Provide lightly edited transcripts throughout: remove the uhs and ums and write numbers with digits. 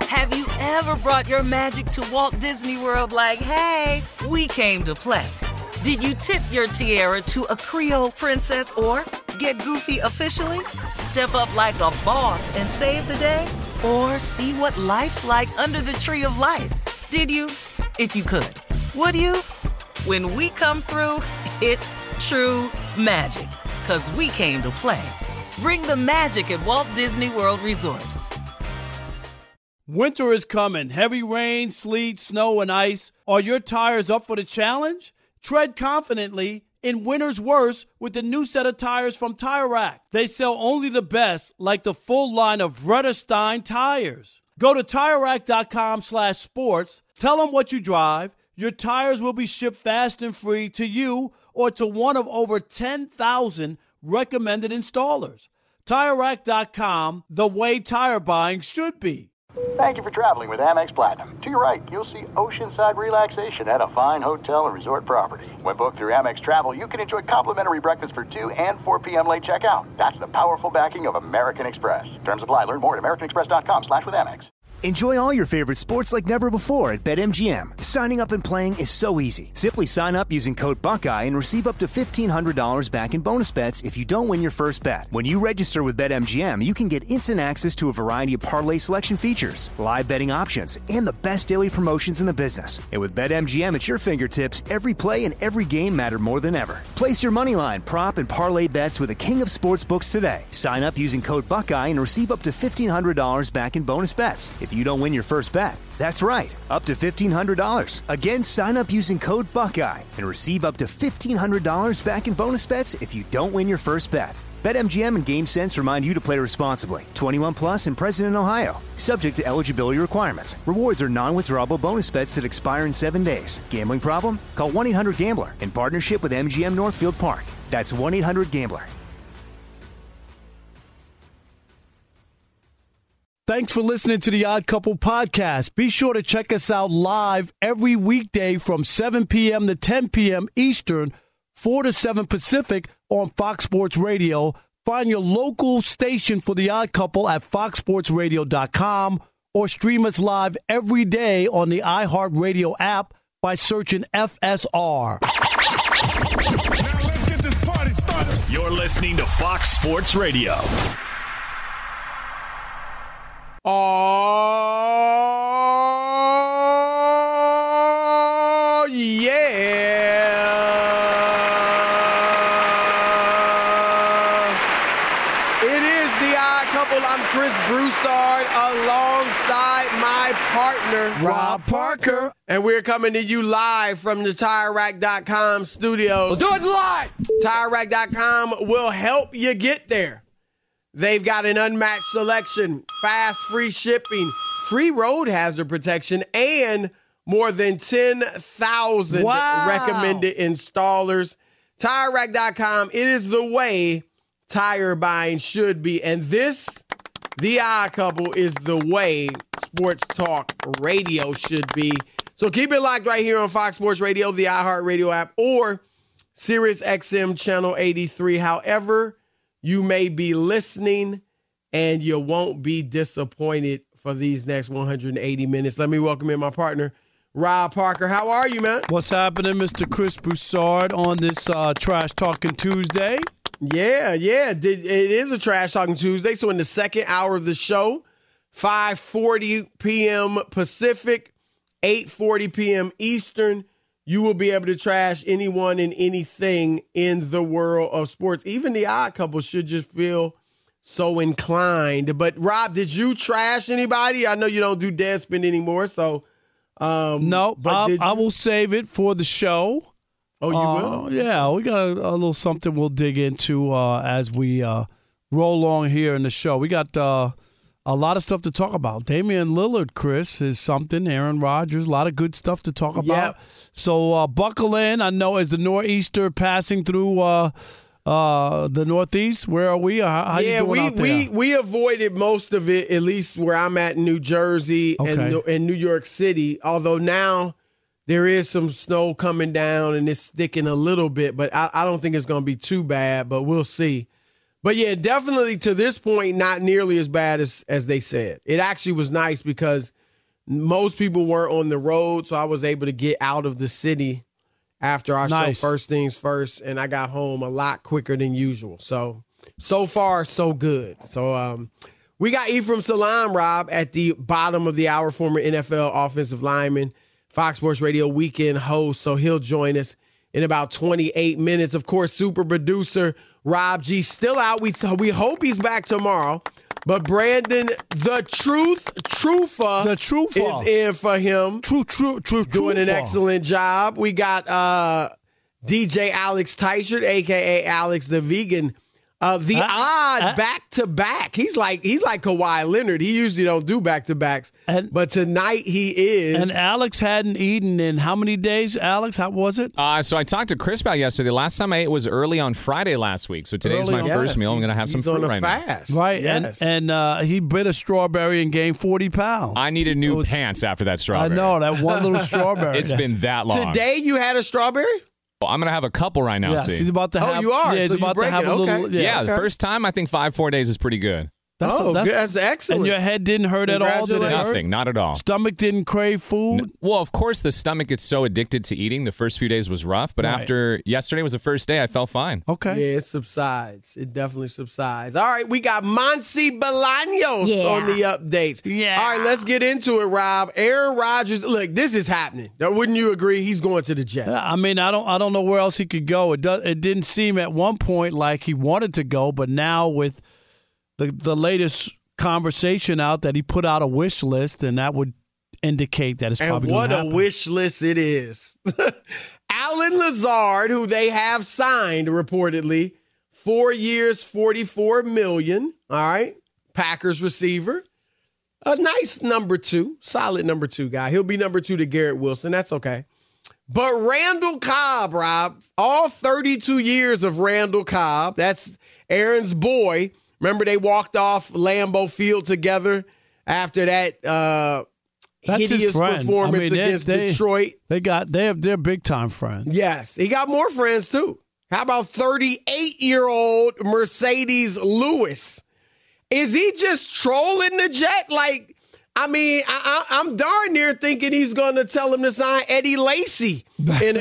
Have you ever brought your magic to Walt Disney World like, hey, we came to play? Did you tip your tiara to a Creole princess or get goofy officially? Step up like a boss and save the day? Or see what life's like under the tree of life? Did you? If you could. Would you? When we come through, it's true magic. 'Cause we came to play. Bring the magic at Walt Disney World Resort. Winter is coming. Heavy rain, sleet, snow, and ice. Are your tires up for the challenge? Tread confidently in winter's worst with the new set of tires from Tire Rack. They sell only the best, like the full line of Vredestein tires. Go to TireRack.com/sports. Tell them what you drive. Your tires will be shipped fast and free to you or to one of over 10,000 recommended installers. TireRack.com, the way tire buying should be. Thank you for traveling with Amex Platinum. To your right, you'll see oceanside relaxation at a fine hotel and resort property. When booked through Amex Travel, you can enjoy complimentary breakfast for 2 and 4 p.m. late checkout. That's the powerful backing of American Express. Terms apply. Learn more at americanexpress.com/withAmex. Enjoy all your favorite sports like never before at BetMGM. Signing up and playing is so easy. Simply sign up using code Buckeye and receive up to $1,500 back in bonus bets if you don't win your first bet. When you register with BetMGM, you can get instant access to a variety of parlay selection features, live betting options, and the best daily promotions in the business. And with BetMGM at your fingertips, every play and every game matter more than ever. Place your moneyline, prop, and parlay bets with the king of sportsbooks today. Sign up using code Buckeye and receive up to $1,500 back in bonus bets if you don't win your first bet. That's right, up to $1,500. Again, sign up using code Buckeye and receive up to $1,500 back in bonus bets if you don't win your first bet. BetMGM and GameSense remind you to play responsibly. 21 plus and present in Ohio. Subject to eligibility requirements. Rewards are non-withdrawable bonus bets that expire in 7 days. Gambling problem? Call 1-800-GAMBLER in partnership with MGM Northfield Park. That's 1-800-GAMBLER. Thanks for listening to the Odd Couple podcast. Be sure to check us out live every weekday from 7 p.m. to 10 p.m. Eastern, 4 to 7 Pacific on Fox Sports Radio. Find your local station for the Odd Couple at foxsportsradio.com or stream us live every day on the iHeartRadio app by searching FSR. Now let's get this party started. You're listening to Fox Sports Radio. Oh, yeah. It is the Odd Couple. I'm Chris Broussard alongside my partner, Rob Parker. And we're coming to you live from the TireRack.com studios. We'll do it live. TireRack.com will help you get there. They've got an unmatched selection, fast, free shipping, free road hazard protection, and more than 10,000 recommended installers. TireRack.com, it is the way tire buying should be. And this, the Odd Couple, is the way sports talk radio should be. So keep it locked right here on Fox Sports Radio, the iHeartRadio app, or Sirius XM Channel 83. However you may be listening, and you won't be disappointed for these next 180 minutes. Let me welcome in my partner, Rob Parker. How are you, man? What's happening, Mr. Chris Broussard, on this Trash Talking Tuesday? Yeah. It is a Trash Talking Tuesday. So in the second hour of the show, 5:40 p.m. Pacific, 8:40 p.m. Eastern, you will be able to trash anyone and anything in the world of sports. Even the Odd Couple should just feel so inclined. But, Rob, did you trash anybody? I know you don't do Deadspin anymore, so. No, I will save it for the show. Oh, you will? Yeah, we got a little something we'll dig into as we roll along here in the show. We got a lot of stuff to talk about. Damian Lillard, Chris, is something. Aaron Rodgers, a lot of good stuff to talk about. Yep. So buckle in. I know as the nor'easter passing through the Northeast, where are we? How you doing out there? we avoided most of it, at least where I'm at in New Jersey and New York City. Although now there is some snow coming down and it's sticking a little bit, but I don't think it's going to be too bad, but we'll see. But, yeah, definitely to this point, not nearly as bad as they said. It actually was nice because Most people weren't on the road, so I was able to get out of the city after our show First Things First, and I got home a lot quicker than usual. So far, so good. So we got Ephraim Salaam, Rob, at the bottom of the hour, former NFL offensive lineman, Fox Sports Radio weekend host. So he'll join us in about 28 minutes. Of course, super producer Rob G still out. We hope he's back tomorrow. But Brandon, the Truther is in for him. True. Doing an excellent job. We got DJ Alex Teichert, a.k.a. Alex the Vegan. Odd back-to-back. He's like Kawhi Leonard. He usually don't do back-to-backs. But tonight he is. And Alex hadn't eaten in how many days, Alex? How was it? So I talked to Chris about yesterday. The last time I ate was early on Friday last week. So today's my first meal. I'm going to have some fruit right fast. now. Right. Yes. And he bit a strawberry and gained 40 pounds. I needed new pants after that strawberry. I know, that one little strawberry. It's been that long. Today you had a strawberry? Well, I'm going to have a couple right now. Yes, see. he's about to have. Oh, you are? Yeah, he's So about to have a little. okay. Yeah, the first time, I think 5-4 days is pretty good. That's excellent. And your head didn't hurt at all? Did it hurt? Nothing, not at all. Stomach didn't crave food? Well, of course, the stomach gets so addicted to eating. The first few days was rough, but after yesterday was the first day, I felt fine. Okay. Yeah, it subsides. It definitely subsides. All right, we got Monsi Bolaños on the updates. Yeah. All right, let's get into it, Rob. Aaron Rodgers, look, this is happening. Now, wouldn't you agree? He's going to the Jets. I mean, I don't know where else he could go. It didn't seem at one point like he wanted to go, but now with the latest conversation out that he put out a wish list, and that would indicate that it's probably going to happen. And what a wish list it is. Allen Lazard, who they have signed reportedly, 4 years, $44 million. All right, Packers receiver, a nice number 2, solid number 2 guy. He'll be number 2 to Garrett Wilson. That's okay. But Randall Cobb, Rob, all 32 years of Randall Cobb. That's Aaron's boy. Remember, they walked off Lambeau Field together after that hideous performance against Detroit. They're big time friends. Yes, he got more friends too. How about 38-year-old Mercedes Lewis? Is he just trolling the Jet? Like, I mean, I'm darn near thinking he's going to tell him to sign Eddie Lacy in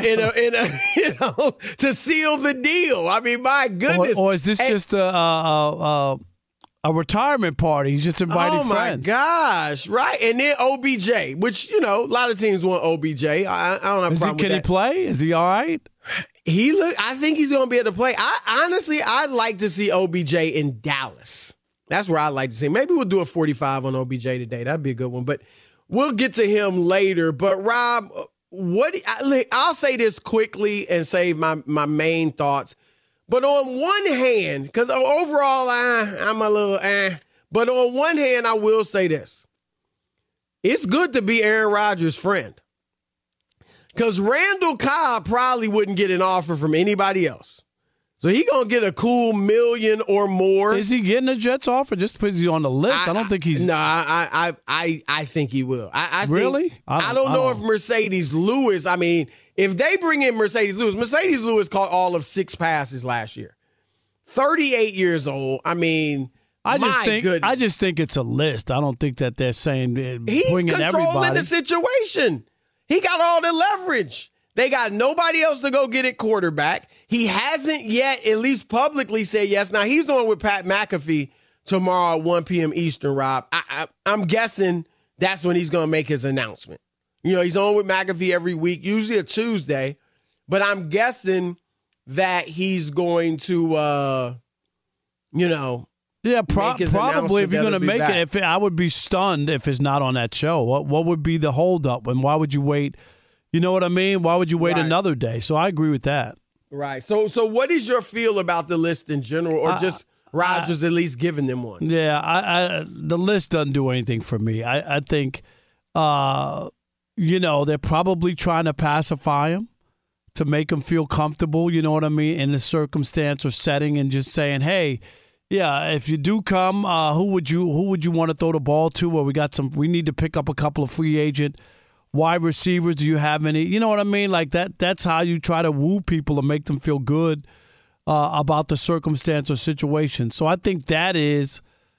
a to seal the deal. I mean, my goodness. Or is this just a retirement party? He's just inviting friends. Oh, my gosh. Right. And then OBJ, which, a lot of teams want OBJ. I don't have a problem with that. Can he play? Is he all right? I think he's going to be able to play. I'd like to see OBJ in Dallas. That's where I'd like to see. Maybe we'll do a 45 on OBJ today. That'd be a good one. But we'll get to him later. But, Rob, I'll say this quickly and save my main thoughts. But on one hand, because overall I'm a little but on one hand, I will say this. It's good to be Aaron Rodgers' friend. Because Randall Cobb probably wouldn't get an offer from anybody else. So he going to get a cool $1 million or more. Is he getting a Jets offer just because he's on the list? I don't think he's. No, I think he will. Really? I don't know if Mercedes Lewis, I mean, if they bring in Mercedes Lewis caught all of 6 passes last year. 38 years old. I mean, I just think it's a list. I don't think that they're saying he's bringing everybody. He's controlling the situation. He got all the leverage. They got nobody else to go get at quarterback. He hasn't yet, at least publicly, said yes. Now, he's on with Pat McAfee tomorrow at 1 p.m. Eastern, Rob. I'm guessing that's when he's going to make his announcement. He's on with McAfee every week, usually a Tuesday. But I'm guessing that he's going to, Yeah, probably if you're going to make it. I would be stunned if it's not on that show. What would be the holdup? And why would you wait? You know what I mean? Why would you wait another day? So I agree with that. Right. So what is your feel about the list in general, or just Rodgers at least giving them one? Yeah, the list doesn't do anything for me. I think, they're probably trying to pacify him to make him feel comfortable, you know what I mean, in the circumstance or setting, and just saying, hey, yeah, if you do come, who would you want to throw the ball to? Or we need to pick up a couple of free agent wide receivers. Do you have any? You know what I mean? Like that's how you try to woo people and make them feel good about the circumstance or situation. So I think that is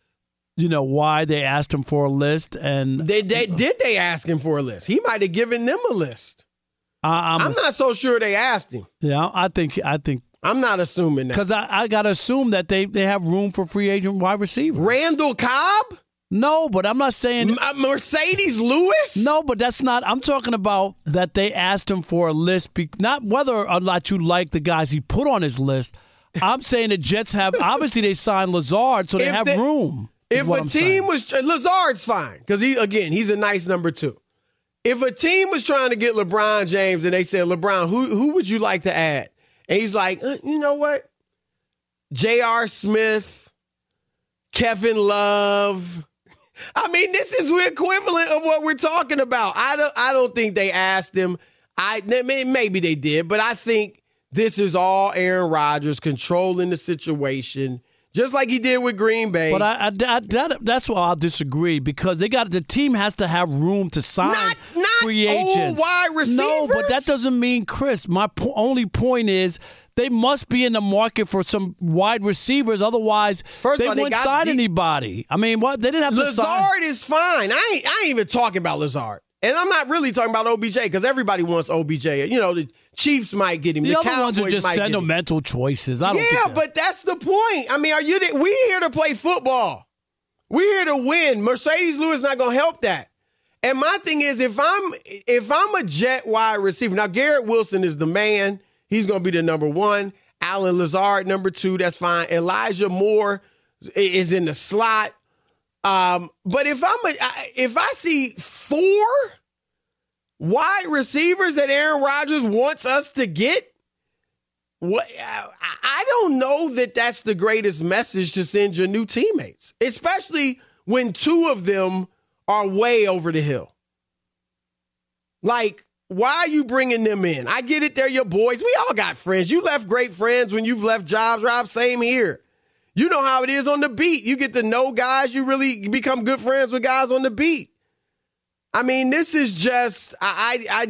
why they asked him for a list. And did they ask him for a list? He might have given them a list. I'm not so sure they asked him. Yeah, I think. I'm not assuming that. Because I got to assume that they have room for free agent wide receiver. Randall Cobb? No, but I'm not saying Mercedes Lewis. No, but that's not. I'm talking about that they asked him for a list, not whether or not you like the guys he put on his list. I'm saying the Jets have obviously they signed Lazard, so they have room. If a team was Lazard's fine because he's a nice number 2. If a team was trying to get LeBron James and they said, LeBron, who would you like to add? And he's like, you know what? J.R. Smith, Kevin Love. I mean, this is the equivalent of what we're talking about. I don't think they asked him. Maybe they did, but I think this is all Aaron Rodgers controlling the situation, just like he did with Green Bay. But that's why I'll disagree because the team has to have room to sign free agents. Wide receivers. No, but that doesn't mean, Chris. My only point is they must be in the market for some wide receivers. Otherwise, they wouldn't sign anybody. I mean, what they didn't have to sign. Lazard is fine. I ain't even talking about Lazard. And I'm not really talking about OBJ because everybody wants OBJ. The Chiefs might get him. The other Cowboys ones are just sentimental choices. I don't think but that's the point. I mean, we here to play football. We're here to win. Mercedes Lewis not going to help that. And my thing is, if I'm a Jet wide receiver, now Garrett Wilson is the man. He's going to be the number 1. Allen Lazard, number 2. That's fine. Elijah Moore is in the slot. But if I see 4 wide receivers that Aaron Rodgers wants us to get, I don't know that that's the greatest message to send your new teammates, especially when 2 of them are way over the hill. Like, why are you bringing them in? I get it, they're your boys. We all got friends. You left great friends when you've left jobs, Rob. Same here. You know how it is on the beat. You get to know guys. You really become good friends with guys on the beat. I mean, this is just I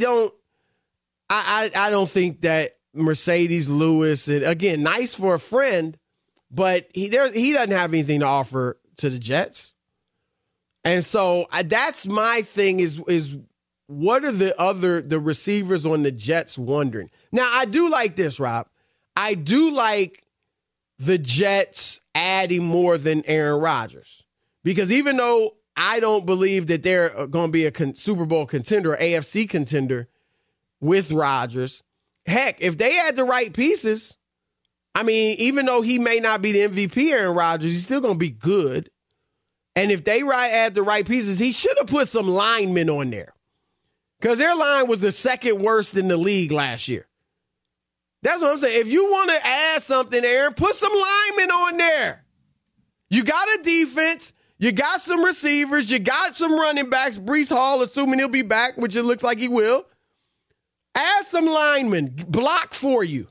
don't think that Mercedes Lewis, and again, nice for a friend, but he doesn't have anything to offer to the Jets. And so that's my thing is what are the receivers on the Jets wondering? Now, I do like this, Rob. I do like the Jets adding more than Aaron Rodgers. Because even though I don't believe that they're going to be a Super Bowl contender or AFC contender with Rodgers, heck, if they add the right pieces, I mean, even though he may not be the MVP, Aaron Rodgers, he's still going to be good. And if they add the right pieces, he should have put some linemen on there. Because their line was the second worst in the league last year. That's what I'm saying. If you want to add something, Aaron, put some linemen on there. You got a defense. You got some receivers. You got some running backs. Breece Hall, assuming he'll be back, which it looks like he will. Add some linemen. Block for you.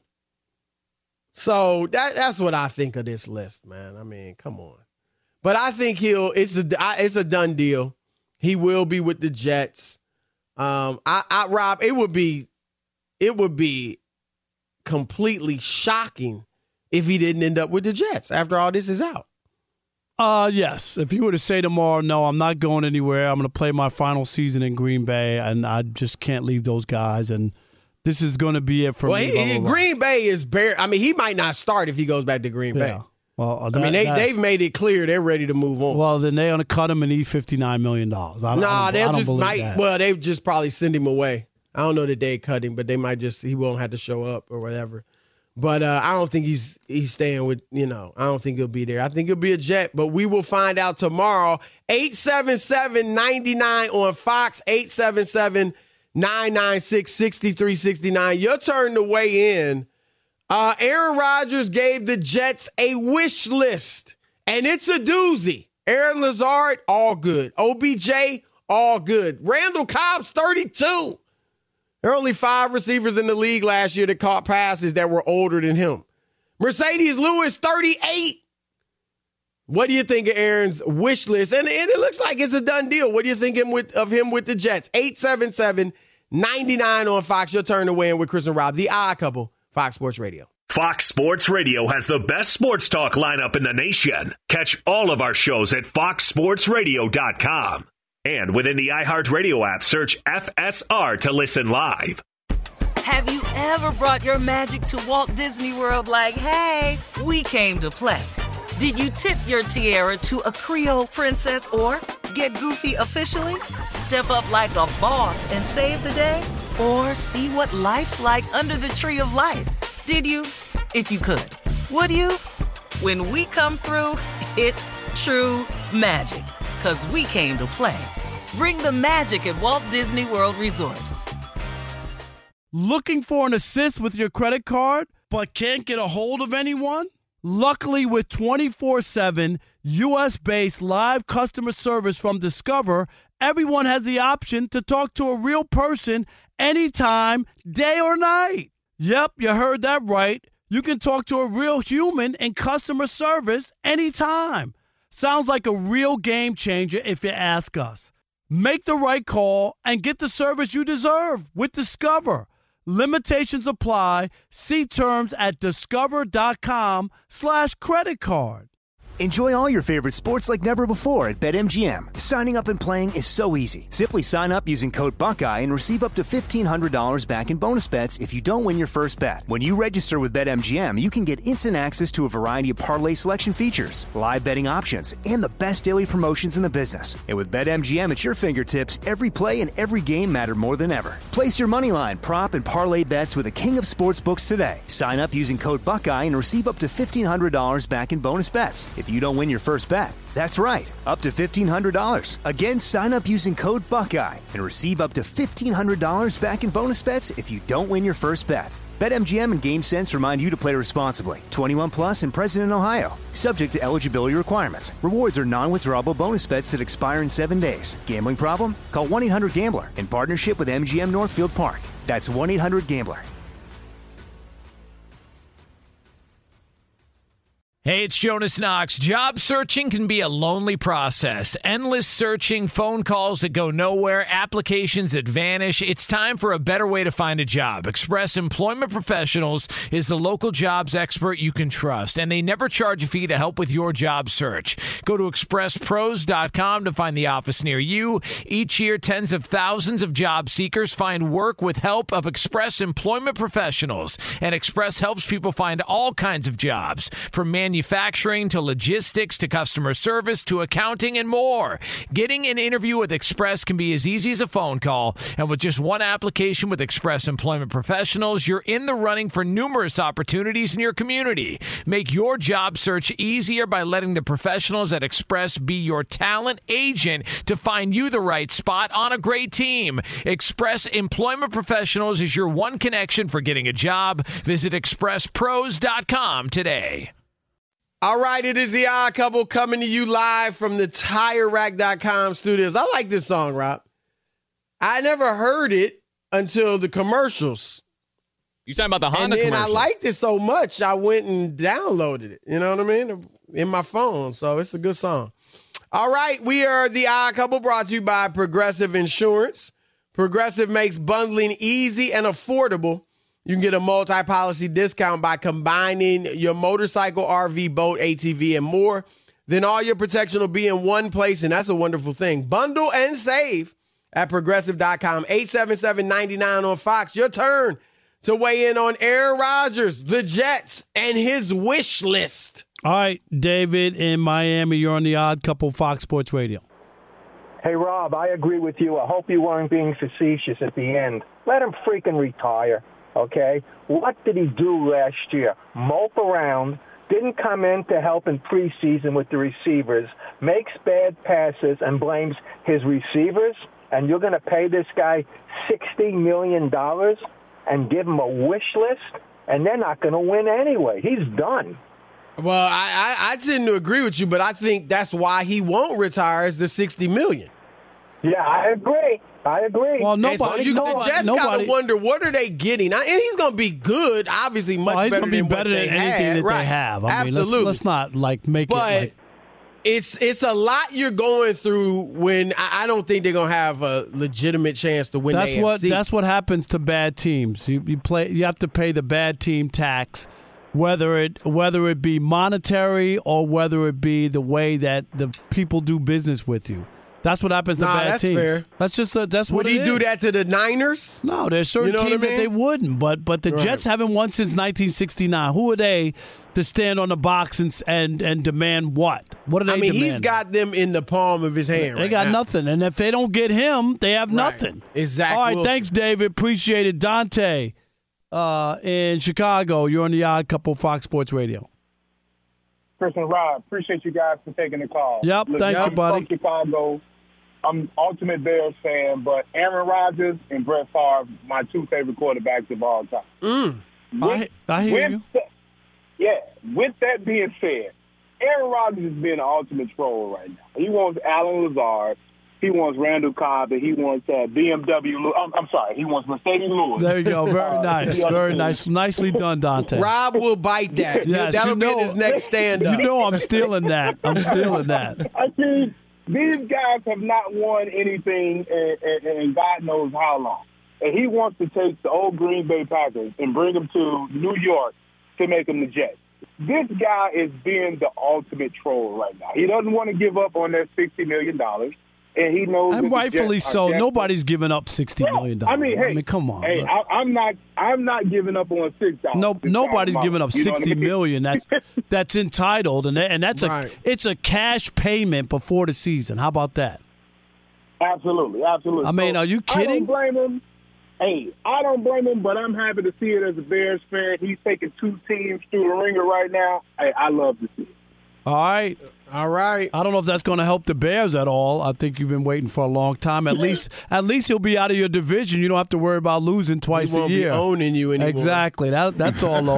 So that's what I think of this list, man. I mean, come on. But I think it's a done deal. He will be with the Jets. Rob, it would be completely shocking if he didn't end up with the Jets after all this is out. Yes. If he were to say tomorrow, no, I'm not going anywhere. I'm going to play my final season in Green Bay, and I just can't leave those guys. And this is going to be it for me. Green Bay is bare. I mean, he might not start if he goes back to Green Bay. Well, they've made it clear they're ready to move on. Well, then they're going to cut him and eat $59 million. They'll just probably send him away. I don't know that they cut him, but they might he won't have to show up or whatever. But I don't think he's staying with, I don't think he'll be there. I think he'll be a Jet, but we will find out tomorrow. 877-99 on Fox, 877-996-6369. Your turn to weigh in. Aaron Rodgers gave the Jets a wish list, and it's a doozy. Aaron Lazard, all good. OBJ, all good. Randall Cobb's 32. There are only 5 receivers in the league last year that caught passes that were older than him. Mercedes Lewis, 38. What do you think of Aaron's wish list? And it looks like it's a done deal. What do you think of him with the Jets? 877-99 on Fox. Your turn to weigh in with Chris and Rob, the Odd Couple, Fox Sports Radio. Fox Sports Radio has the best sports talk lineup in the nation. Catch all of our shows at foxsportsradio.com. And within the iHeartRadio app, search FSR to listen live. Have you ever brought your magic to Walt Disney World like, hey, we came to play? Did you tip your tiara to a Creole princess or get goofy officially? Step up like a boss and save the day? Or see what life's like under the tree of life? Did you? If you could. Would you? When we come through, it's true magic. 'Cause we came to play. Bring the magic at Walt Disney World Resort. Looking for an assist with your credit card, but can't get a hold of anyone? Luckily, with 24/7 U.S.-based live customer service from Discover, everyone has the option to talk to a real person anytime, day or night. Yep, you heard that right. You can talk to a real human in customer service anytime. Sounds like a real game changer if you ask us. Make the right call and get the service you deserve with Discover. Limitations apply. See terms at discover.com/creditcard. Enjoy all your favorite sports like never before at BetMGM. Signing up and playing is so easy. Simply sign up using code Buckeye and receive up to $1,500 back in bonus bets if you don't win your first bet. When you register with BetMGM, you can get instant access to a variety of parlay selection features, live betting options, and the best daily promotions in the business. And with BetMGM at your fingertips, every play and every game matter more than ever. Place your moneyline, prop, and parlay bets with the king of sportsbooks today. Sign up using code Buckeye and receive up to $1,500 back in bonus bets if you don't win your first bet. That's right, up to $1,500. Again, sign up using code Buckeye and receive up to $1,500 back in bonus bets if you don't win your first bet. BetMGM and GameSense remind you to play responsibly. 21 plus and present in Ohio. Subject to eligibility requirements. Rewards are non-withdrawable bonus bets that expire in 7 days. Gambling problem? Call 1-800-GAMBLER in partnership with MGM Northfield Park. That's 1-800-GAMBLER. Hey, it's Jonas Knox. Job searching can be a lonely process. Endless searching, phone calls that go nowhere, applications that vanish. It's time for a better way to find a job. Express Employment Professionals is the local jobs expert you can trust, and they never charge a fee to help with your job search. Go to expresspros.com to find the office near you. Each year, tens of thousands of job seekers find work with help of Express Employment Professionals, and Express helps people find all kinds of jobs, from manufacturing to logistics to customer service to accounting and more. Getting an interview with Express can be as easy as a phone call, and with just one application with Express Employment Professionals, you're in the running for numerous opportunities in your community. Make your job search easier by letting the professionals at Express be your talent agent to find you the right spot on a great team. Express Employment Professionals is your one connection for getting a job. Visit expresspros.com today. All right, it is the Odd Couple coming to you live from the TireRack.com studios. I like this song, Rob. I never heard it until the commercials. You talking about the Honda commercials? And commercials? I liked it so much, I went and downloaded it. You know what I mean? In my phone. So it's a good song. All right, we are the Odd Couple, brought to you by Progressive Insurance. Progressive makes bundling easy and affordable. You can get a multi-policy discount by combining your motorcycle, RV, boat, ATV, and more. Then all your protection will be in one place, and that's a wonderful thing. Bundle and save at Progressive.com. 877-99 on Fox. Your turn to weigh in on Aaron Rodgers, the Jets, and his wish list. All right, David in Miami, you're on the Odd Couple, Fox Sports Radio. Hey, Rob, I agree with you. I hope you weren't being facetious at the end. Let him freaking retire. Okay, what did he do last year? Mope around, didn't come in to help in preseason with the receivers, makes bad passes and blames his receivers, and you're going to pay this guy $60 million and give him a wish list, and they're not going to win anyway. He's done. Well, I tend to agree with you, but I think that's why he won't retire is the $60 million. Yeah, I agree. Well, the Jets got to wonder, what are they getting? And he's going to be good, obviously much better than what they anything had. that they have. I Absolutely. mean, let's not make it. It's a lot you're going through when I don't think they're going to have a legitimate chance to win. That's what happens to bad teams. You have to pay the bad team tax, whether it be monetary or whether it be the way that the people do business with you. That's what happens to bad that's teams. Fair. That's just that's what Would he do that to the Niners? No, there's certain teams that they wouldn't. But the Jets haven't won since 1969. Who are they to stand on the box and demand what? What are they demanding? He's got them in the palm of his hand. They got nothing. And if they don't get him, they have nothing. Exactly. All right, thanks, David. Appreciate it. Dante in Chicago, you're on the Odd Couple Fox Sports Radio. Chris and Rob, appreciate you guys for taking the call. Yep, thank you, buddy. I'm from Chicago. I'm ultimate Bears fan, but Aaron Rodgers and Brett Favre, my two favorite quarterbacks of all time. I hear you. With that being said, Aaron Rodgers is being an ultimate troll right now. He wants Alan Lazard. He wants Randall Cobb, and he wants BMW. He wants Mercedes Lewis. There you go. Very nice. Very nice. Nicely done, Dante. Rob will bite that. Yes, That'll be his next stand-up. You know I'm stealing that. I see these guys have not won anything in God knows how long. And he wants to take the old Green Bay Packers and bring them to New York to make them the Jets. This guy is being the ultimate troll right now. He doesn't want to give up on that $60 million. And he knows, and rightfully so. Nobody's giving up $60 million. I mean, come on. Hey, I'm not giving up on $6. No, nobody's giving up $60 million. That's entitled, and that's it's a cash payment before the season. How about that? Absolutely. I mean, are you kidding? I don't blame him. Hey, I don't blame him, but I'm happy to see it as a Bears fan. He's taking two teams through the ringer right now. Hey, I love to see it. All right. I don't know if that's going to help the Bears at all. I think you've been waiting for a long time. At least he'll be out of your division. You don't have to worry about losing twice a year. He won't be owning you anymore. Exactly. That's all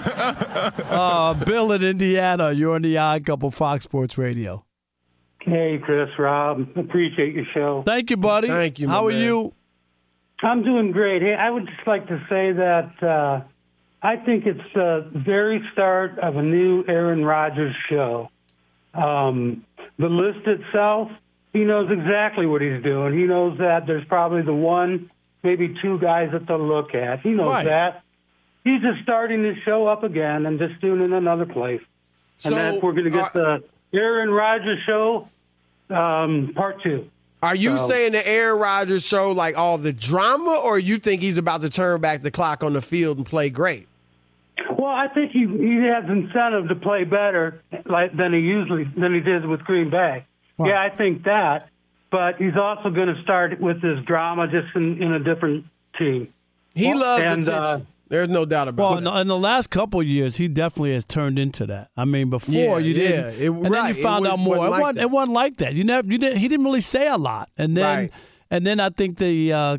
over. Bill in Indiana, you're on the Odd Couple Fox Sports Radio. Hey, Chris, Rob. Appreciate your show. Thank you, buddy. Thank you. How are you? I'm doing great. Hey, I would just like to say that I think it's the very start of a new Aaron Rodgers show. The list itself, he knows exactly what he's doing. He knows that there's probably the one, maybe two guys that they'll look at. He knows that. He's just starting to show up again and just doing it in another place. And then we're going to get the Aaron Rodgers show part 2. Are you saying the Aaron Rodgers show like all the drama, or you think he's about to turn back the clock on the field and play great? Well, I think he has incentive to play better than he did with Green Bay. Wow. Yeah, I think that. But he's also going to start with this drama just in a different team. He loves attention. There's no doubt about it. Well, in the last couple of years, he definitely has turned into that. I mean, before you didn't, and then you found out more. It wasn't like that. He didn't really say a lot, and then I think the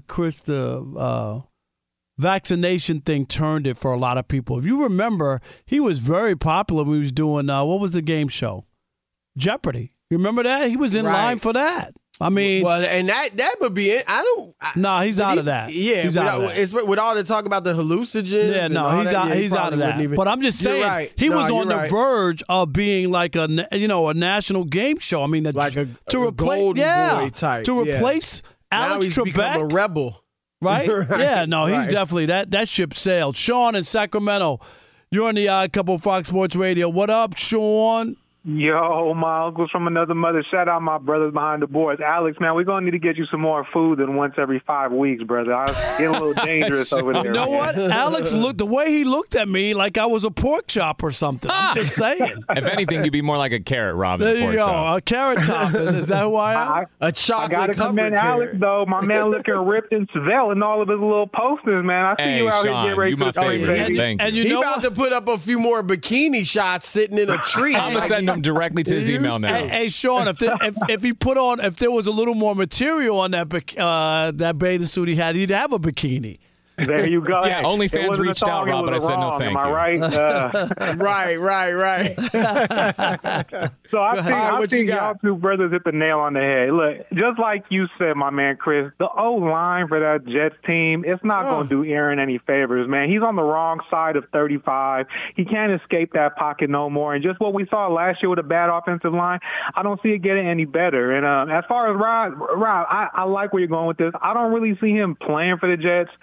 vaccination thing turned it for a lot of people. If you remember, he was very popular when he was doing what was the game show? Jeopardy. You remember that? He was in line for that. I mean, well, and that would be it. No, he's out of that. Yeah, he's out of that. It's with all the talk about the hallucinogens. Yeah, no, he's out. He's out of that. But I'm just saying, he was on the verge of being like a national game show. I mean, like a replace Golden Boy type. To replace Alex now he's Trebek, become a rebel, right? Yeah, no, he's definitely that ship sailed. Sean in Sacramento, you're on the Odd Couple Fox Sports Radio. What up, Sean? Yo, my uncle's from another mother. Shout out my brothers behind the boards. Alex, man, we're going to need to get you some more food than once every 5 weeks, brother. I was getting a little dangerous over there. You know what? Alex the way he looked at me like I was a pork chop or something. I'm just saying. If anything, you'd be more like a carrot, Rob. There you go. A carrot top. Is that who I am? A chocolate I got to commend Alex, though. My man looking ripped and svelte in all of his little posters, man. I see you out here getting ready to play crazy. And you he know about to put up a few more bikini shots sitting in a tree. I'm going to send him directly to his email now. Hey Sean, if there was a little more material on that bathing suit he had, he'd have a bikini. There you go. Yeah, OnlyFans reached out, Rob, but I said no thank you. Am I right? Right. So I think y'all two brothers hit the nail on the head. Look, just like you said, my man Chris, the O-line for that Jets team, it's not going to do Aaron any favors, man. He's on the wrong side of 35. He can't escape that pocket no more. And just what we saw last year with a bad offensive line, I don't see it getting any better. And as far as Rob, I like where you're going with this. I don't really see him playing for the Jets.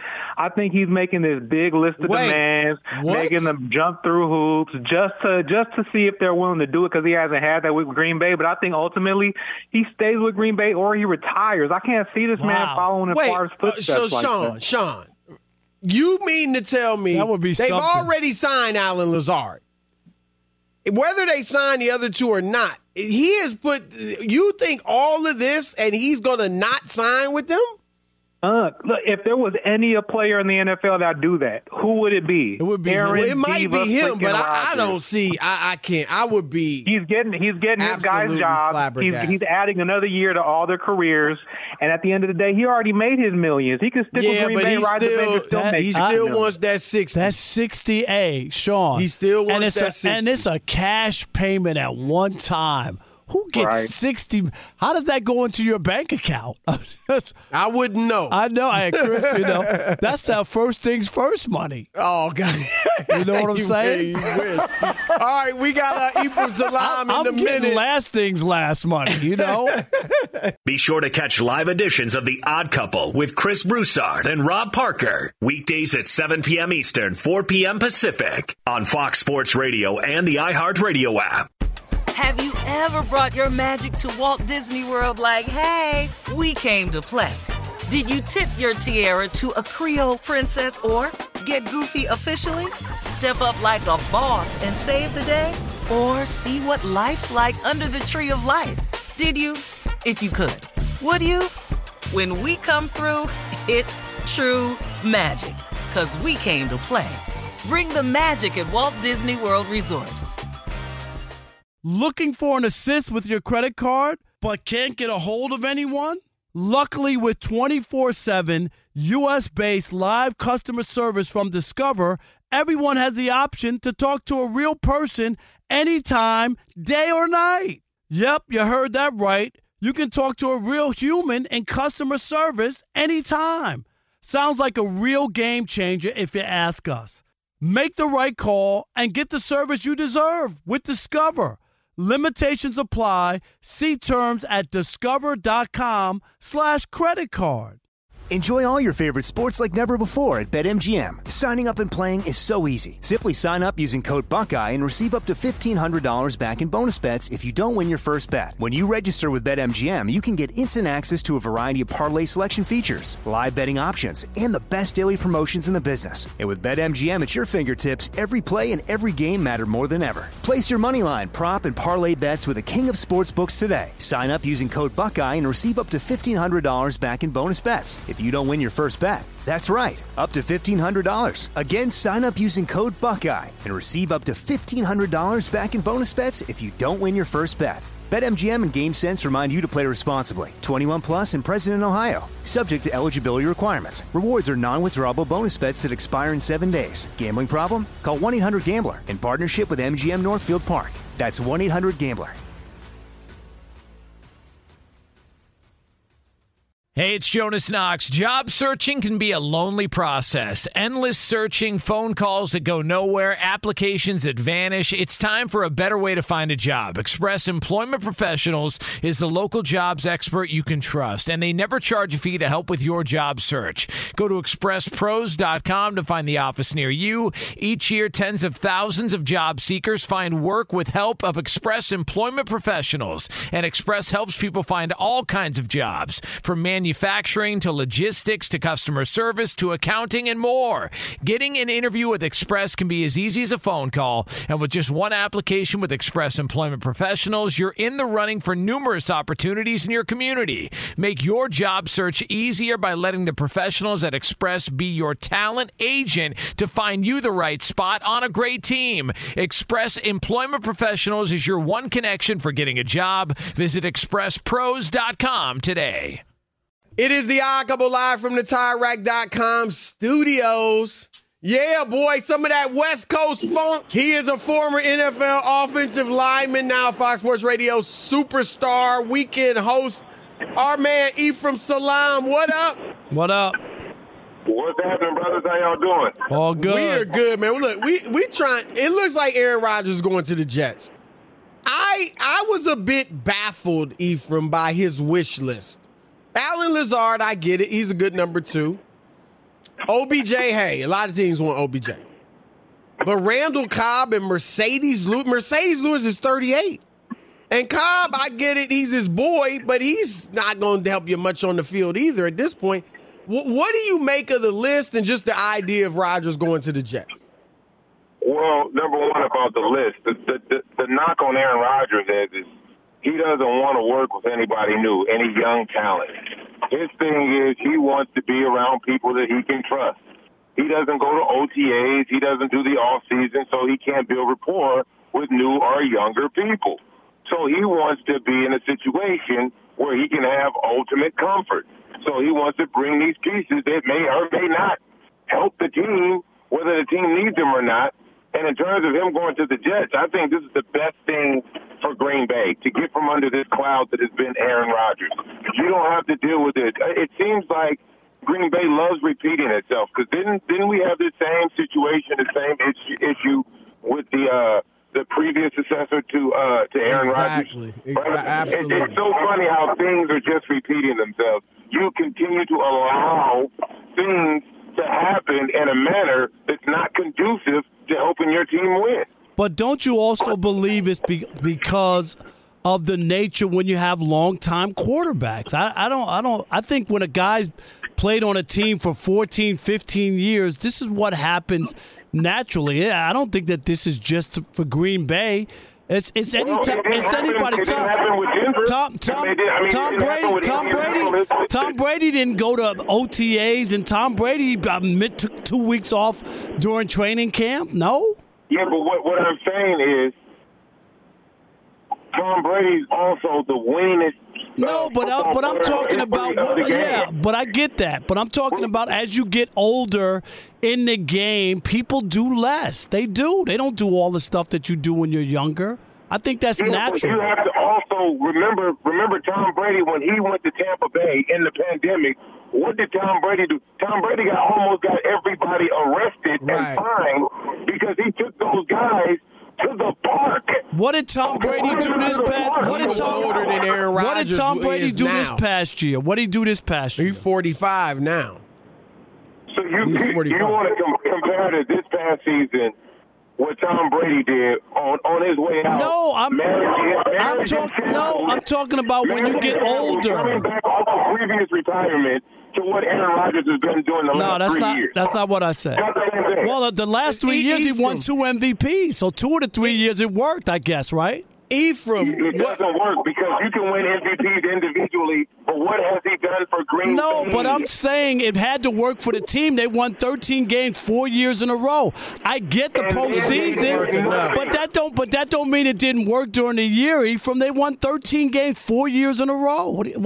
I think he's making this big list of demands, making them jump through hoops just to see if they're willing to do it because he hasn't had that with Green Bay. But I think ultimately he stays with Green Bay or he retires. I can't see this man following in Favre's footsteps. So, Sean, you mean to tell me that would be they've something. already signed Allen Lazard? Whether they sign the other two or not, he has put – you think all of this and he's going to not sign with them? Look, if there was any player in the NFL that'd do that, who would it be? It would be Aaron. It might be him, but I don't see. I can't. I would be. He's getting his guys' jobs. He's adding another year to all their careers, and at the end of the day, he already made his millions. He could stick with Green Bay, ride the bench, and still make. He still wants that 60. That's 60A, Sean. He still wants that 60. And it's a cash payment at one time. Who gets 60? How does that go into your bank account? I wouldn't know. I know. Hey, Chris, that's our first things first money. Oh, God. You know what I'm saying? All right, we got Ephraim Salam in a minute. Last things last money, Be sure to catch live editions of The Odd Couple with Chris Broussard and Rob Parker. Weekdays at 7 p.m. Eastern, 4 p.m. Pacific on Fox Sports Radio and the iHeartRadio app. Have you ever brought your magic to Walt Disney World like, hey, we came to play? Did you tip your tiara to a Creole princess or get goofy officially? Step up like a boss and save the day? Or see what life's like under the tree of life? Did you? If you could. Would you? When we come through, it's true magic. 'Cause we came to play. Bring the magic at Walt Disney World Resort. Looking for an assist with your credit card, but can't get a hold of anyone? Luckily, with 24/7 U.S.-based live customer service from Discover, everyone has the option to talk to a real person anytime, day or night. Yep, you heard that right. You can talk to a real human in customer service anytime. Sounds like a real game changer if you ask us. Make the right call and get the service you deserve with Discover. Limitations apply. See terms at discover.com/credit card. Enjoy all your favorite sports like never before at BetMGM. Signing up and playing is so easy. Simply sign up using code Buckeye and receive up to $1,500 back in bonus bets if you don't win your first bet. When you register with BetMGM, you can get instant access to a variety of parlay selection features, live betting options, and the best daily promotions in the business. And with BetMGM at your fingertips, every play and every game matter more than ever. Place your moneyline, prop, and parlay bets with the king of sportsbooks today. Sign up using code Buckeye and receive up to $1,500 back in bonus bets if you don't win your first bet. That's right, up to $1,500. Again, sign up using code Buckeye and receive up to $1,500 back in bonus bets if you don't win your first bet. BetMGM and GameSense remind you to play responsibly. 21 plus and present in Ohio. Subject to eligibility requirements. Rewards are non-withdrawable bonus bets that expire in 7 days. Gambling problem? Call 1-800-GAMBLER in partnership with MGM Northfield Park. That's 1-800-GAMBLER. Hey, it's Jonas Knox. Job searching can be a lonely process. Endless searching, phone calls that go nowhere, applications that vanish. It's time for a better way to find a job. Express Employment Professionals is the local jobs expert you can trust, and they never charge a fee to help with your job search. Go to expresspros.com to find the office near you. Each year, tens of thousands of job seekers find work with help of Express Employment Professionals, and Express helps people find all kinds of jobs, from manufacturing to logistics to customer service to accounting and more. Getting an interview with Express can be as easy as a phone call, and with just one application with Express Employment Professionals, you're in the running for numerous opportunities in your community. Make your job search easier by letting the professionals at Express be your talent agent to find you the right spot on a great team. Express Employment Professionals is your one connection for getting a job. Visit expresspros.com today. It is the Odd Couple live from the TireRack.com studios. Yeah, boy, some of that West Coast funk. He is a former NFL offensive lineman, now Fox Sports Radio superstar, weekend host. Our man Ephraim Salam, what up? What up? What's happening, brothers? How y'all doing? All good. We are good, man. Look, we trying. It looks like Aaron Rodgers is going to the Jets. I was a bit baffled, Ephraim, by his wish list. Allen Lazard, I get it. He's a good number 2. OBJ, hey, a lot of teams want OBJ. But Randall Cobb and Mercedes Lewis is 38. And Cobb, I get it, he's his boy, but he's not going to help you much on the field either at this point. What do you make of the list and just the idea of Rodgers going to the Jets? Well, number one about the list, the knock on Aaron Rodgers is he doesn't want to work with anybody new, any young talent. His thing is he wants to be around people that he can trust. He doesn't go to OTAs. He doesn't do the off season, so he can't build rapport with new or younger people. So he wants to be in a situation where he can have ultimate comfort. So he wants to bring these pieces that may or may not help the team, whether the team needs them or not. And in terms of him going to the Jets, I think this is the best thing for Green Bay, to get from under this cloud that has been Aaron Rodgers. You don't have to deal with it. It seems like Green Bay loves repeating itself, because didn't we have the same situation, the same issue with the previous successor to Aaron Rodgers? Absolutely. It's so funny how things are just repeating themselves. You continue to allow things to happen in a manner that's not conducive to helping your team win. But don't you also believe it's because of the nature when you have long-time quarterbacks? I think when a guy's played on a team for 14, 15 years, this is what happens naturally. I don't think that this is just for Green Bay. It's anybody. Tom Brady didn't go to OTAs, and Tom Brady took 2 weeks off during training camp. No. Yeah, but what I'm saying is, Tom Brady's also the winningest. No, but I'm talking about but I get that. But I'm talking about as you get older in the game, people do less. They do. They don't do all the stuff that you do when you're younger. I think that's natural. You have to also remember Tom Brady when he went to Tampa Bay in the pandemic. What did Tom Brady do? Tom Brady almost got everybody arrested and fined because he took those guys to the park. What did Tom Brady do this past? What did Tom Brady do this past year? What did he do this past year? He's 45 now. So you want to compare to this past season what Tom Brady did on his way out? No, I'm talking about when you get older. Coming back off of previous retirement to what Aaron Rodgers has been doing the last 3 years. That's not what I said. Well, the last 3 years he won 2 MVPs, so 2 of the 3 years it worked, I guess, right? Ephraim. It doesn't work because you can win MVPs individually, but what has he done for Green Bay? No, but I'm saying it had to work for the team. They won 13 games 4 years in a row. I get the postseason, but that don't mean it didn't work during the year. They won 13 games 4 years in a row. He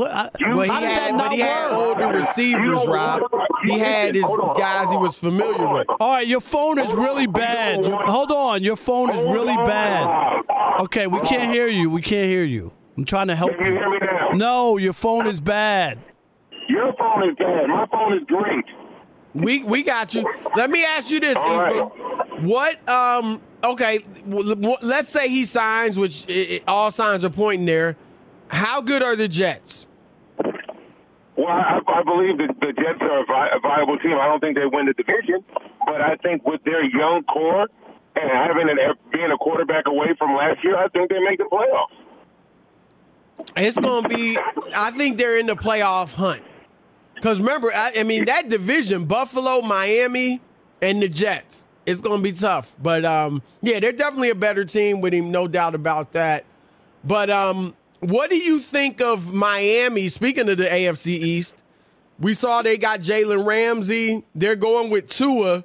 had older receivers, Rob. He had his guys he was familiar with. All right, your phone is really bad. Hold on, your phone is really bad. Okay, we can't hear you. We can't hear you. I'm trying to help you. Can you hear me now? No, your phone is bad. Your phone is bad. My phone is great. We got you. Let me ask you this, Ephraim. What? Okay. Let's say he signs, which all signs are pointing there. How good are the Jets? Well, I believe that the Jets are a viable team. I don't think they win the division, but I think with their young core and being a quarterback away from last year, I think they make the playoffs. It's going to be – I think they're in the playoff hunt. Because remember, I mean, that division, Buffalo, Miami, and the Jets, it's going to be tough. But, yeah, they're definitely a better team with him, no doubt about that. But what do you think of Miami? Speaking of the AFC East, we saw they got Jalen Ramsey. They're going with Tua.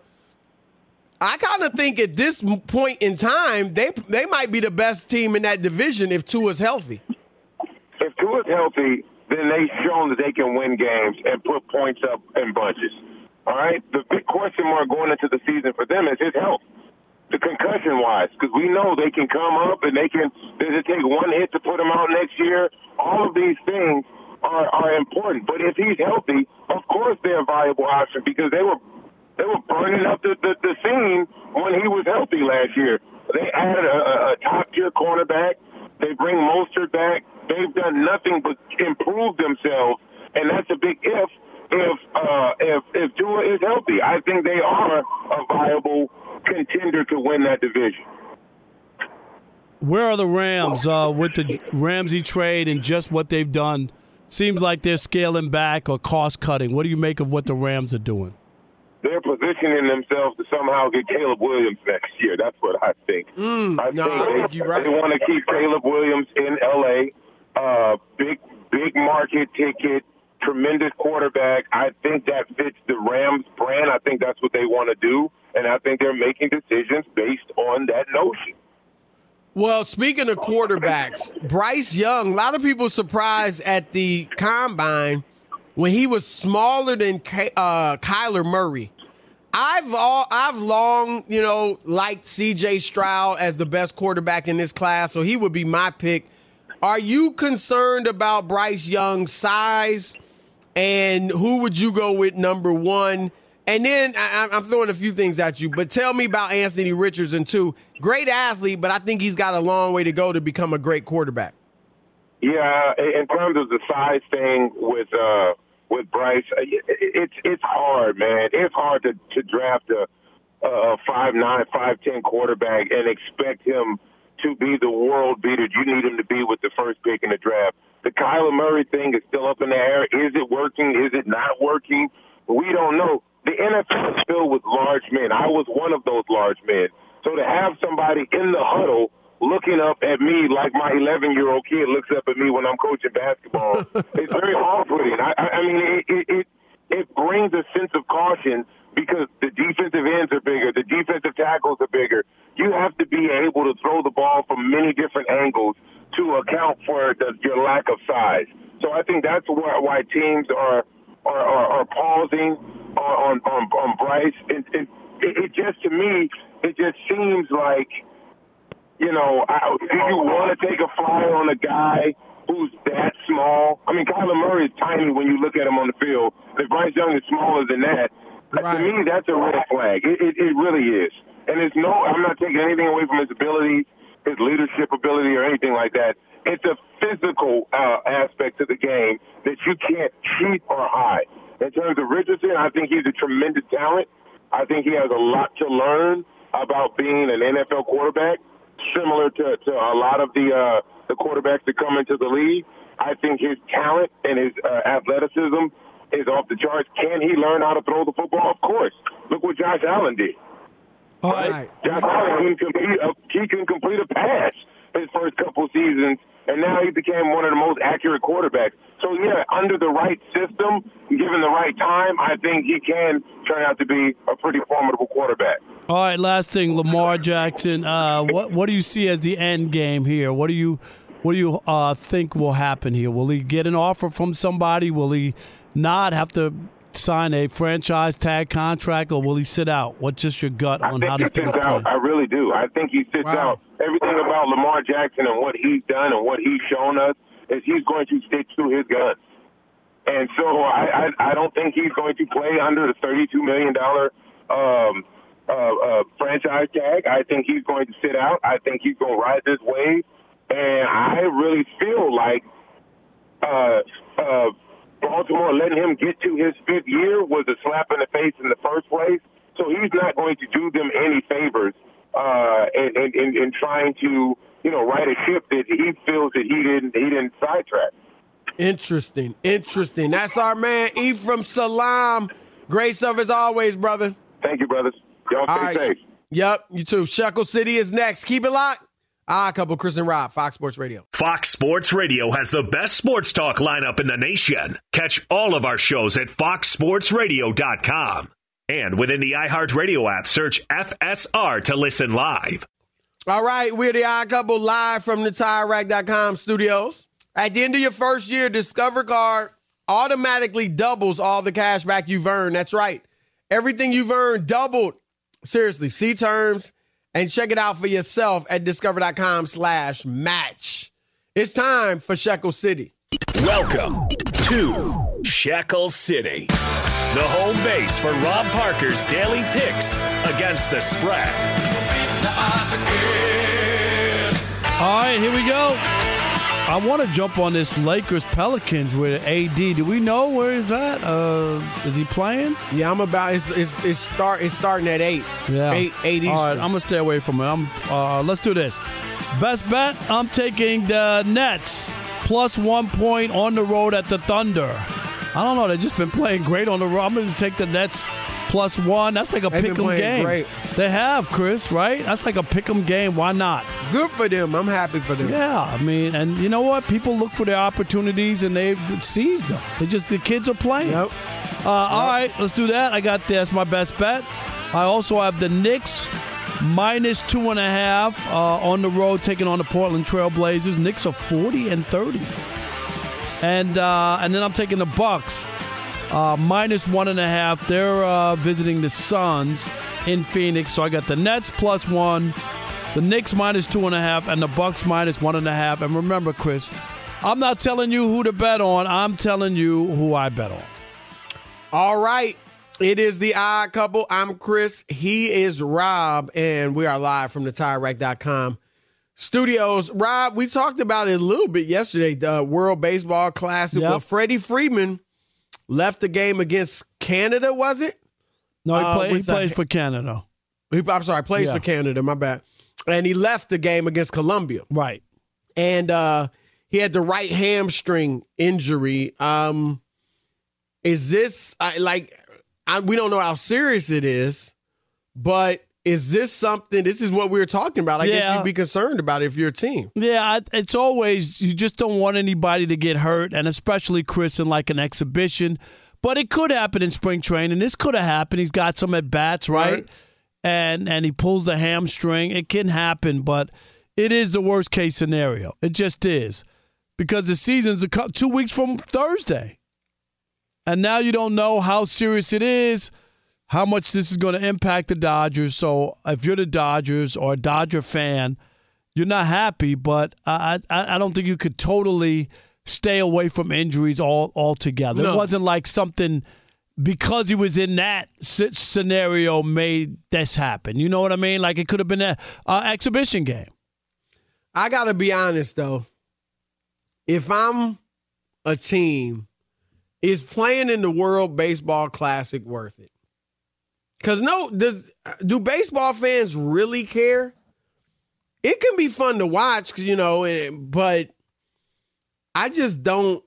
I kind of think at this point in time, they might be the best team in that division if Tua's healthy. If Tua's healthy, then they've shown that they can win games and put points up in bunches. All right? The big question mark going into the season for them is his health, the concussion-wise, because we know they can come up and they can take one hit to put him out next year. All of these things are important. But if he's healthy, of course they're a viable option because they were burning up the scene when he was healthy last year. They added a top-tier cornerback. They bring Mostert back. They've done nothing but improve themselves, and that's a big if. If Tua is healthy. I think they are a viable contender to win that division. Where are the Rams with the Ramsey trade and just what they've done? Seems like they're scaling back or cost-cutting. What do you make of what the Rams are doing? They're positioning themselves to somehow get Caleb Williams next year. That's what I think. I think you're right. They want to keep Caleb Williams in L.A. Big market ticket, tremendous quarterback. I think that fits the Rams brand. I think that's what they want to do, and I think they're making decisions based on that notion. Well, speaking of quarterbacks, Bryce Young, a lot of people surprised at the Combine when he was smaller than Kyler Murray. I've long, liked C.J. Stroud as the best quarterback in this class, so he would be my pick. Are you concerned about Bryce Young's size, and who would you go with number one? And then I'm throwing a few things at you, but tell me about Anthony Richardson, too. Great athlete, but I think he's got a long way to go to become a great quarterback. Yeah, in terms of the size thing with Bryce, it's hard, man. It's hard to draft a 5'9", 5'10" quarterback and expect him to be the world beater you need him to be with the first pick in the draft. The Kyler Murray thing is still up in the air. Is it working? Is it not working? We don't know. The NFL is filled with large men. I was one of those large men. So to have somebody in the huddle looking up at me like my 11-year-old kid looks up at me when I'm coaching basketball, it's very off-putting. I mean, it brings a sense of caution because the defensive ends are bigger, the defensive tackles are bigger. You have to be able to throw the ball from many different angles to account for your lack of size. So I think that's why teams are pausing on Bryce. It just, to me, it just seems like, do you want to take a flyer on a guy who's that small? I mean, Kyler Murray is tiny when you look at him on the field. If Bryce Young is smaller than that, to me, that's a red flag. It really is. And I'm not taking anything away from his ability, his leadership ability, or anything like that. It's a physical aspect to the game that you can't cheat or hide. In terms of Richardson, I think he's a tremendous talent. I think he has a lot to learn about being an NFL quarterback, similar to a lot of the quarterbacks that come into the league. I think his talent and his athleticism is off the charts. Can he learn how to throw the football? Of course. Look what Josh Allen did. All right. Josh Allen can complete a pass his first couple seasons, and now he became one of the most accurate quarterbacks. So, yeah, under the right system, given the right time, I think he can turn out to be a pretty formidable quarterback. All right, last thing, Lamar Jackson. What do you see as the end game here? What do you think will happen here? Will he get an offer from somebody? Will he not have to sign a franchise tag contract, or will he sit out? What's just your gut on how this thing is playing? I really do. I think he sits out. Everything about Lamar Jackson and what he's done and what he's shown us is he's going to stick to his guns. And so I don't think he's going to play under the $32 million franchise tag. I think he's going to sit out. I think he's going to ride this wave. And I really feel like Baltimore letting him get to his fifth year was a slap in the face in the first place. So he's not going to do them any favors in trying to, right a ship that he feels that he didn't sidetrack. Interesting. That's our man, Ephraim Salaam. Great stuff as always, brother. Thank you, brothers. Y'all stay safe. Yep, you too. Shekel City is next. Keep it locked. Couple Chris and Rob, Fox Sports Radio. Fox Sports Radio has the best sports talk lineup in the nation. Catch all of our shows at foxsportsradio.com. And within the iHeartRadio app, search FSR to listen live. All right, we're the Odd Couple live from the TireRack.com studios. At the end of your first year, Discover Card automatically doubles all the cash back you've earned. That's right. Everything you've earned doubled. Seriously, see terms and check it out for yourself at discover.com/match. It's time for Shekel City. Welcome to Shekel City, the home base for Rob Parker's daily picks against the spread. All right, here we go. I want to jump on this Lakers-Pelicans with AD. Do we know where he's at? Is he playing? Yeah, I'm about. It's starting at 8. Yeah, 8 Eastern. All right, I'm gonna stay away from it. Let's do this. Best bet. I'm taking the Nets plus 1 point on the road at the Thunder. I don't know. They've just been playing great on the road. I'm gonna take the Nets plus 1. That's like a pick'em game. Great. They have, Chris, right? That's like a pick'em game. Why not? Good for them. I'm happy for them. Yeah, I mean, and you know what? People look for their opportunities and they've seized them. The kids are playing. Yep. All right, let's do that. I got that's my best bet. I also have the Knicks minus 2.5 on the road taking on the Portland Trail Blazers. Knicks are 40-30. And then I'm taking the Bucks minus 1.5. They're visiting the Suns in Phoenix. So I got the Nets plus 1, the Knicks minus 2.5, and the Bucks minus 1.5. And remember, Chris, I'm not telling you who to bet on. I'm telling you who I bet on. All right. It is the Odd Couple. I'm Chris. He is Rob, and we are live from the TireRack.com studios. Rob, we talked about it a little bit yesterday, the World Baseball Classic. Yep. Well, Freddie Freeman left the game against Canada, was it? No, he plays for Canada. Plays for Canada, my bad. And he left the game against Colombia. Right. And he had the right hamstring injury. Is this, we don't know how serious it is, but is this something, this is what we were talking about. I guess you'd be concerned about it if you're a team. Yeah, it's always, you just don't want anybody to get hurt, and especially Chris in like an exhibition. But it could happen in spring training. This could have happened. He's got some at-bats, right? And he pulls the hamstring. It can happen, but it is the worst-case scenario. It just is. Because the season's 2 weeks from Thursday. And now you don't know how serious it is, how much this is going to impact the Dodgers. So if you're the Dodgers or a Dodger fan, you're not happy, but I don't think you could totally stay away from injuries altogether. No. It wasn't like something because he was in that scenario made this happen. You know what I mean? Like it could have been an exhibition game. I got to be honest, though. If I'm a team, is playing in the World Baseball Classic worth it? Because do baseball fans really care? It can be fun to watch, but I just don't.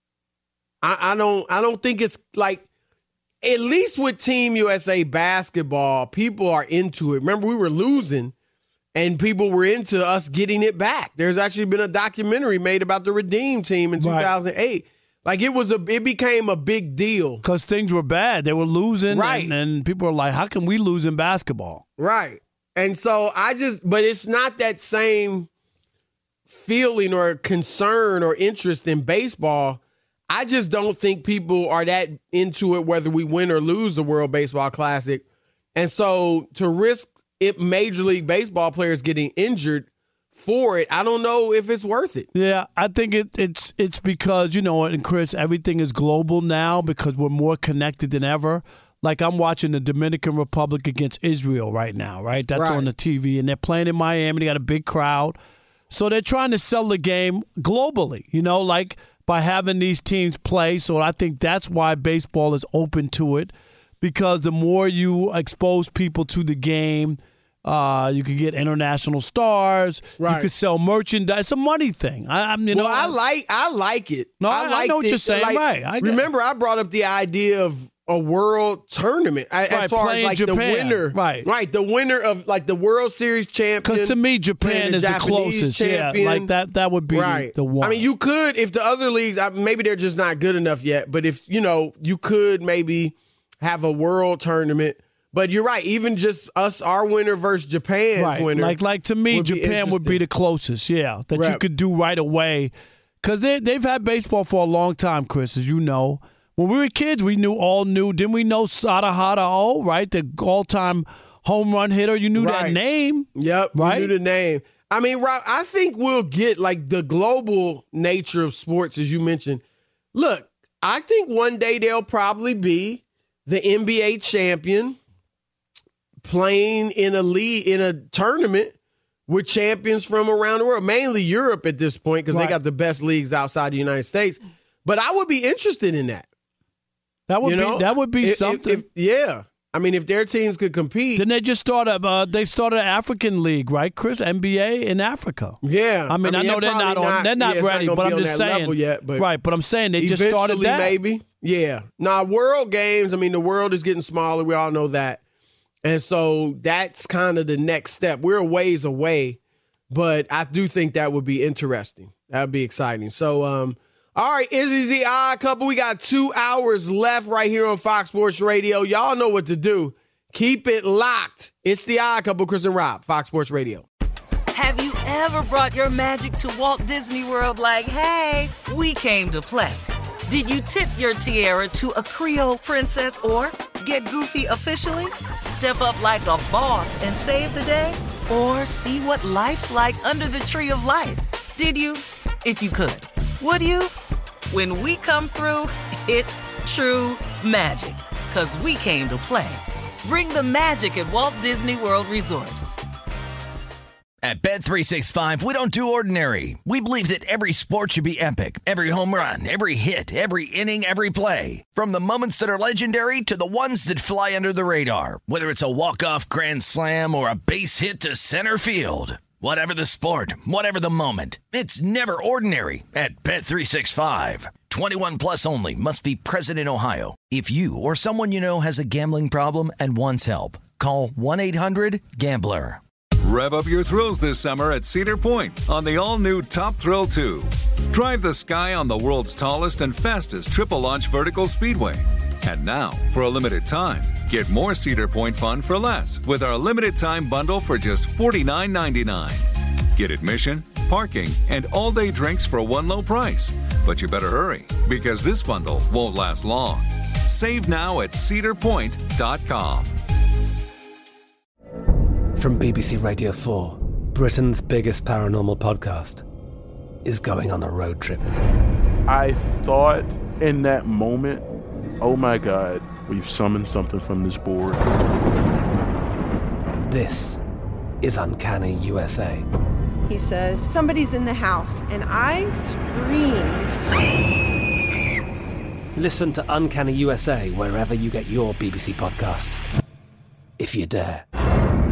I don't think it's like, at least with Team USA basketball, people are into it. Remember, we were losing, and people were into us getting it back. There's actually been a documentary made about the Redeem team in 2008. Right. Like it became a big deal because things were bad. They were losing, right? And people were like, "How can we lose in basketball?" Right. And so but it's not that same feeling or concern or interest in baseball. I just don't think people are that into it, whether we win or lose the World Baseball Classic. And so to risk Major League Baseball players getting injured for it, I don't know if it's worth it. Yeah, I think it's because, and Chris, everything is global now because we're more connected than ever. Like I'm watching the Dominican Republic against Israel right now, right? That's on the TV, and they're playing in Miami. They got a big crowd. So they're trying to sell the game globally, like by having these teams play. So I think that's why baseball is open to it, because the more you expose people to the game, you can get international stars. Right. You can sell merchandise. It's a money thing. I like it. No, I know what you're saying. Right. Remember, I brought up the idea of a world tournament as far as like Japan. The winner, right? The winner of like the World Series champion. Because to me, Japan is the closest. Champion. Yeah, like that would be the one. I mean, you could, if the other leagues, maybe they're just not good enough yet. But if you could maybe have a world tournament. But you're right. Even just our winner versus Japan's winner. Like to me, Japan would be the closest. Yeah, that you could do right away. Because they've had baseball for a long time, Chris, as you know. When we were kids, we knew. Didn't we know Sadahara, right? The all-time home run hitter. You knew that name. Yep, right? You knew the name. I mean, Rob, I think we'll get like the global nature of sports, as you mentioned. Look, I think one day they'll probably be the NBA champion playing in a tournament with champions from around the world, mainly Europe at this point because they got the best leagues outside the United States. But I would be interested in that. That would be something. I mean, if their teams could compete. Then they just started. They started an African league, right, Chris? NBA in Africa. Yeah. I know they're not on. They're not ready, but I'm just saying. Yet, but right, but I'm saying they just started that. Maybe. Yeah. Now, world games. I mean, the world is getting smaller. We all know that, and so that's kind of the next step. We're a ways away, but I do think that would be interesting. That would be exciting. So, all right, Izzy's the Odd Couple. We got 2 hours left right here on Fox Sports Radio. Y'all know what to do. Keep it locked. It's the Odd Couple, Chris and Rob, Fox Sports Radio. Have you ever brought your magic to Walt Disney World like, hey, we came to play? Did you tip your tiara to a Creole princess or get goofy officially? Step up like a boss and save the day? Or see what life's like under the tree of life? Did you? If you could. Would you? When we come through, it's true magic. 'Cause we came to play. Bring the magic at Walt Disney World Resort. At Bet365, we don't do ordinary. We believe that every sport should be epic. Every home run, every hit, every inning, every play. From the moments that are legendary to the ones that fly under the radar. Whether it's a walk-off grand slam or a base hit to center field. Whatever the sport, whatever the moment, it's never ordinary at Bet365. 21 plus only. Must be present in Ohio. If you or someone you know has a gambling problem and wants help, call 1-800-GAMBLER. Rev up your thrills this summer at Cedar Point on the all-new Top Thrill 2. Drive the sky on the world's tallest and fastest triple-launch vertical speedway. And now, for a limited time, get more Cedar Point fun for less with our limited-time bundle for just $49.99. Get admission, parking, and all-day drinks for one low price. But you better hurry, because this bundle won't last long. Save now at cedarpoint.com. From BBC Radio 4, Britain's biggest paranormal podcast is going on a road trip. I thought in that moment, oh my God, we've summoned something from this board. This is Uncanny USA. He says, somebody's in the house, and I screamed. Listen to Uncanny USA wherever you get your BBC podcasts, if you dare.